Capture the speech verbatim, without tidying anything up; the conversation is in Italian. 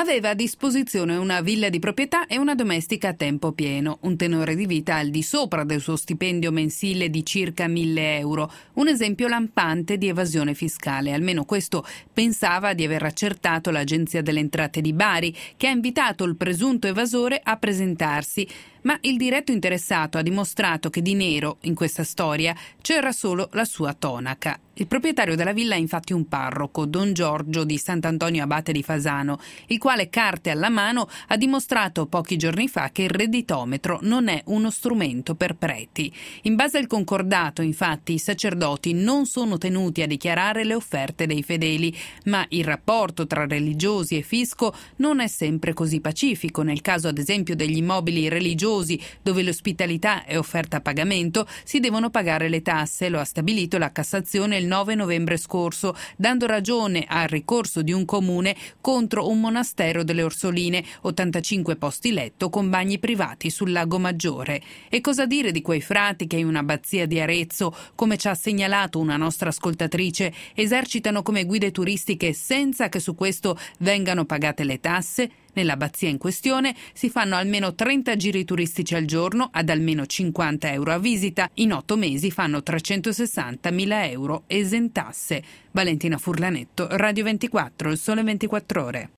Aveva a disposizione una villa di proprietà e una domestica a tempo pieno, un tenore di vita al di sopra del suo stipendio mensile di circa mille euro, un esempio lampante di evasione fiscale. Almeno questo pensava di aver accertato l'Agenzia delle Entrate di Bari, che ha invitato il presunto evasore a presentarsi. Ma il diretto interessato ha dimostrato che di nero, in questa storia, c'era solo la sua tonaca. Il proprietario della villa è infatti un parroco, Don Giorgio di Sant'Antonio Abate di Fasano, il quale, carte alla mano, ha dimostrato pochi giorni fa che il redditometro non è uno strumento per preti. In base al concordato, infatti, i sacerdoti non sono tenuti a dichiarare le offerte dei fedeli, ma il rapporto tra religiosi e fisco non è sempre così pacifico. Nel caso, ad esempio, degli immobili religiosi, dove l'ospitalità è offerta a pagamento, si devono pagare le tasse. Lo ha stabilito la Cassazione il nove novembre scorso, dando ragione al ricorso di un comune contro un monastero delle Orsoline, ottantacinque posti letto con bagni privati sul Lago Maggiore. E cosa dire di quei frati che in un'abbazia di Arezzo, come ci ha segnalato una nostra ascoltatrice, esercitano come guide turistiche senza che su questo vengano pagate le tasse? Nell'abbazia in questione si fanno almeno trenta giri turistici al giorno ad almeno cinquanta euro a visita. In otto mesi fanno trecentosessantamila euro esentasse. Valentina Furlanetto, Radio ventiquattro, Il Sole ventiquattro Ore.